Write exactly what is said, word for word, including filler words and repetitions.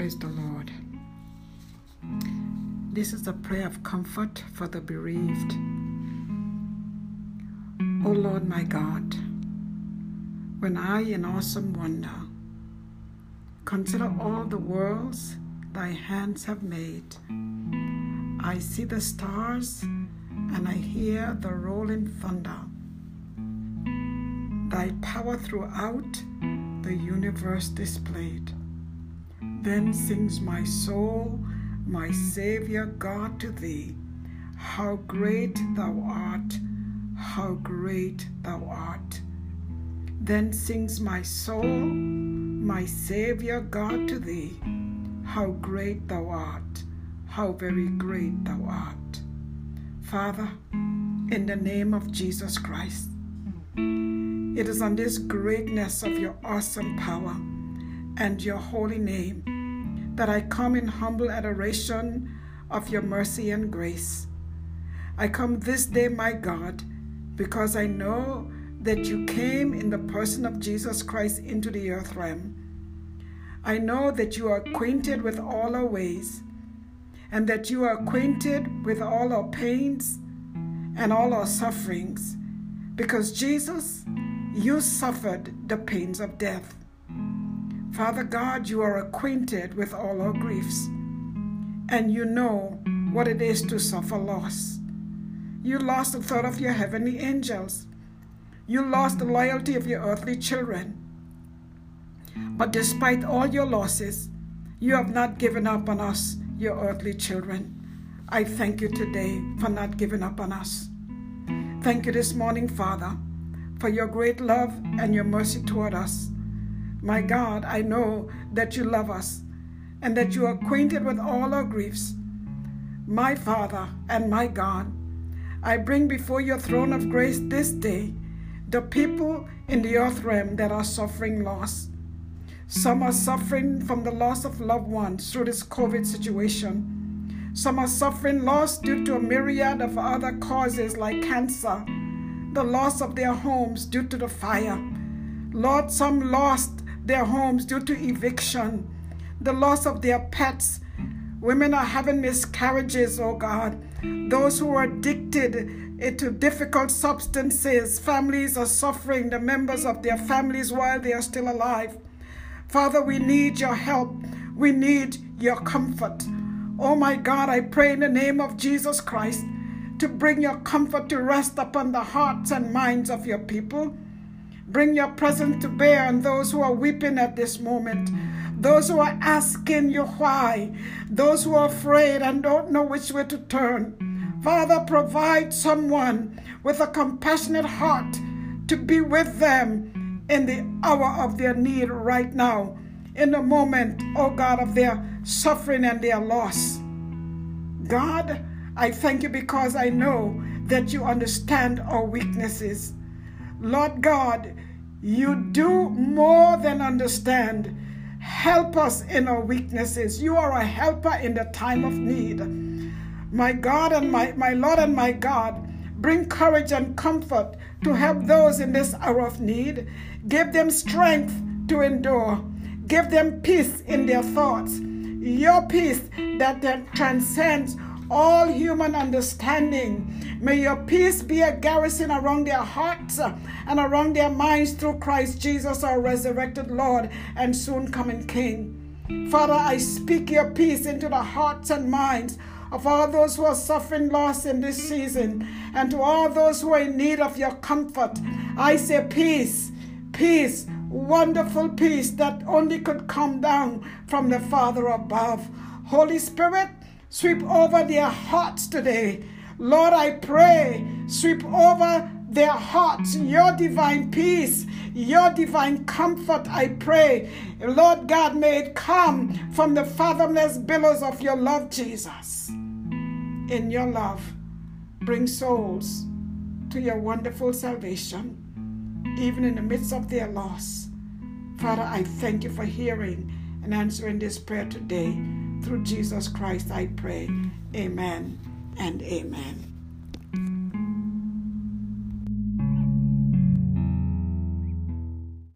Praise the Lord. This is a prayer of comfort for the bereaved. O Lord my God, when I in awesome wonder consider all the worlds thy hands have made, I see the stars and I hear the rolling thunder, thy power throughout the universe displayed. Then sings my soul, my Savior God, to thee, how great thou art, how great thou art. Then sings my soul, my Savior God, to thee, how great thou art, how very great thou art. Father, in the name of Jesus Christ, it is on this greatness of your awesome power and your holy name that I come in humble adoration of your mercy and grace. I come this day, my God, because I know that you came in the person of Jesus Christ into the earth realm. I know that you are acquainted with all our ways, and that you are acquainted with all our pains and all our sufferings, because Jesus, you suffered the pains of death. Father God, you are acquainted with all our griefs, and you know what it is to suffer loss. You lost a third of your heavenly angels. You lost the loyalty of your earthly children. But despite all your losses, you have not given up on us, your earthly children. I thank you today for not giving up on us. Thank you this morning, Father, for your great love and your mercy toward us. My God, I know that you love us and that you are acquainted with all our griefs. My Father and my God, I bring before your throne of grace this day the people in the earth realm that are suffering loss. Some are suffering from the loss of loved ones through this COVID situation. Some are suffering loss due to a myriad of other causes like cancer, the loss of their homes due to the fire. Lord, some lost their homes due to eviction, the loss of their pets. Women are having miscarriages, oh God. Those who are addicted to difficult substances, families are suffering, the members of their families while they are still alive. Father, we need your help. We need your comfort. Oh my God, I pray in the name of Jesus Christ to bring your comfort to rest upon the hearts and minds of your people. Bring your presence to bear on those who are weeping at this moment, those who are asking you why, those who are afraid and don't know which way to turn. Father, provide someone with a compassionate heart to be with them in the hour of their need right now, in the moment, oh God, of their suffering and their loss. God, I thank you because I know that you understand our weaknesses. Lord God, you do more than understand. Help us in our weaknesses. You are a helper in the time of need. My God and my, my Lord and my God, bring courage and comfort to help those in this hour of need. Give them strength to endure. Give them peace in their thoughts. Your peace that, that transcends all human understanding. May your peace be a garrison around their hearts and around their minds through Christ Jesus, our resurrected Lord and soon coming King. Father, I speak your peace into the hearts and minds of all those who are suffering loss in this season, and to all those who are in need of your comfort. I say peace, peace, wonderful peace that only could come down from the Father above. Holy Spirit, sweep over their hearts today. Lord, I pray, sweep over their hearts, your divine peace, your divine comfort, I pray. Lord God, may it come from the fathomless billows of your love, Jesus. In your love, bring souls to your wonderful salvation, even in the midst of their loss. Father, I thank you for hearing and answering this prayer today. Through Jesus Christ, I pray. Amen and amen.